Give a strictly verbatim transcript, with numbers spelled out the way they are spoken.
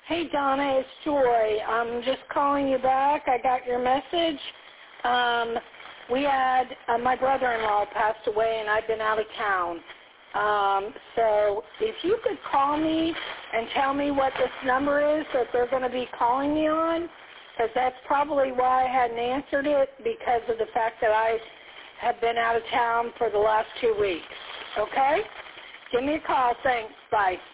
Hey, Donna, it's Joy. I'm just calling you back. I got your message. Um, we had, uh, my brother-in-law passed away, and I've been out of town. Um, so if you could call me and tell me what this number is that they're going to be calling me on, because that's probably why I hadn't answered it, because of the fact that I have been out of town for the last two weeks. Okay? Give me a call. Thanks. Bye.